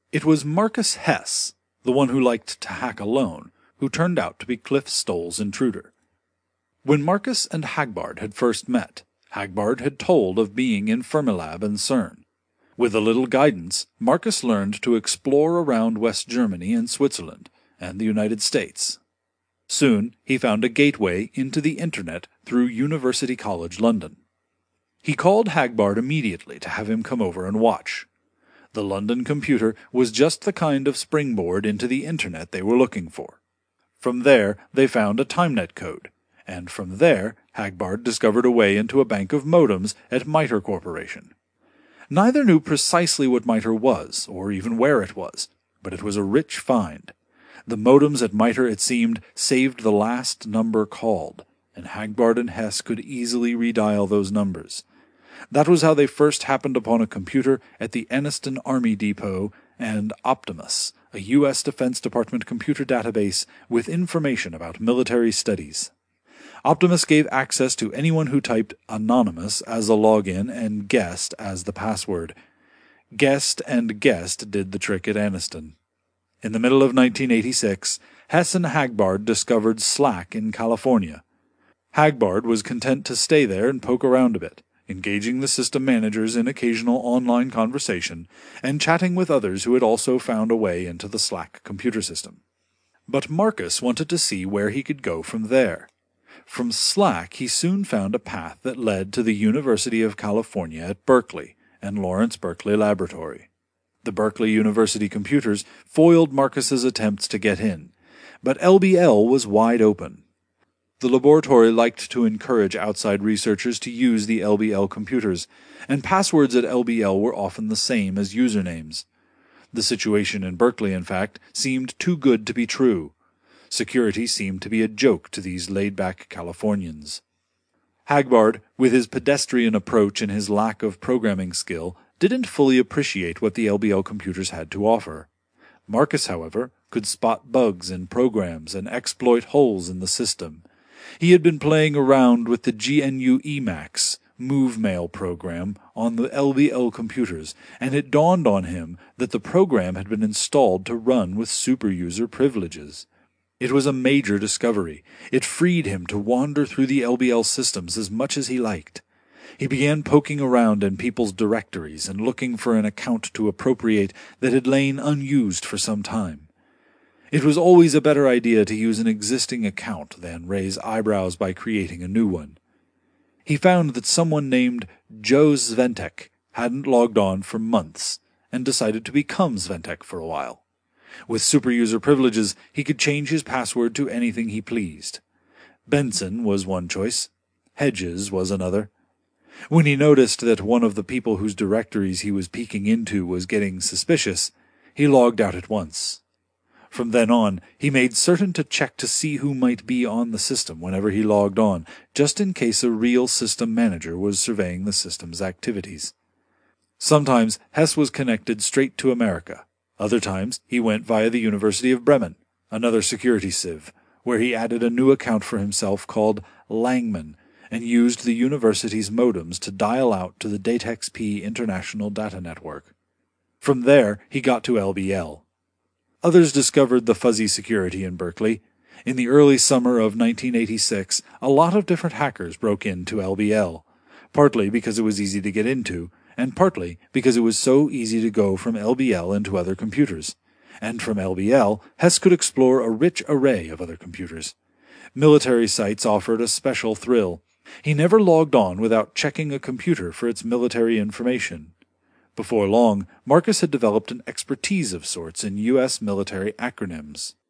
It was Marcus Hess, the one who liked to hack alone, who turned out to be Cliff Stoll's intruder. When Marcus and Hagbard had first met, Hagbard had told of being in Fermilab and CERN. With a little guidance, Marcus learned to explore around West Germany and Switzerland, and the United States. Soon he found a gateway into the Internet through University College London. He called Hagbard immediately to have him come over and watch. The London computer was just the kind of springboard into the Internet they were looking for. From there they found a TimeNet code, and from there Hagbard discovered a way into a bank of modems at MITRE Corporation. Neither knew precisely what MITRE was, or even where it was, but it was a rich find. The modems at MITRE, it seemed, saved the last number called, and Hagbard and Hess could easily redial those numbers. That was how they first happened upon a computer at the Anniston Army Depot and Optimus, a U.S. Defense Department computer database with information about military studies. Optimus gave access to anyone who typed anonymous as a login and guest as the password. Guest and guest did the trick at Anniston. In the middle of 1986, Hess and Hagbard discovered Slack in California. Hagbard was content to stay there and poke around a bit, engaging the system managers in occasional online conversation and chatting with others who had also found a way into the Slack computer system. But Marcus wanted to see where he could go from there. From Slack he soon found a path that led to the University of California at Berkeley and Lawrence Berkeley Laboratory. The Berkeley University computers foiled Marcus's attempts to get in, but LBL was wide open. The laboratory liked to encourage outside researchers to use the LBL computers, and passwords at LBL were often the same as usernames. The situation in Berkeley, in fact, seemed too good to be true. Security seemed to be a joke to these laid-back Californians. Hagbard, with his pedestrian approach and his lack of programming skill, didn't fully appreciate what the LBL computers had to offer. Marcus, however, could spot bugs in programs and exploit holes in the system. He had been playing around with the GNU Emacs MoveMail program on the LBL computers, and it dawned on him that the program had been installed to run with superuser privileges. It was a major discovery. It freed him to wander through the LBL systems as much as he liked. He began poking around in people's directories and looking for an account to appropriate that had lain unused for some time. It was always a better idea to use an existing account than raise eyebrows by creating a new one. He found that someone named Joe Sventek hadn't logged on for months and decided to become Sventek for a while. With superuser privileges, he could change his password to anything he pleased. Benson was one choice. Hedges was another. When he noticed that one of the people whose directories he was peeking into was getting suspicious, he logged out at once. From then on, he made certain to check to see who might be on the system whenever he logged on, just in case a real system manager was surveying the system's activities. Sometimes Hess was connected straight to America. Other times he went via the University of Bremen, another security sieve, where he added a new account for himself called Langman and used the university's modems to dial out to the DateXP International Data Network. From there he got to LBL. Others discovered the fuzzy security in Berkeley. In the early summer of 1986, a lot of different hackers broke into LBL, partly because it was easy to get into, and partly because it was so easy to go from LBL into other computers. And from LBL, Hess could explore a rich array of other computers. Military sites offered a special thrill. He never logged on without checking a computer for its military information. Before long, Marcus had developed an expertise of sorts in U.S. military acronyms.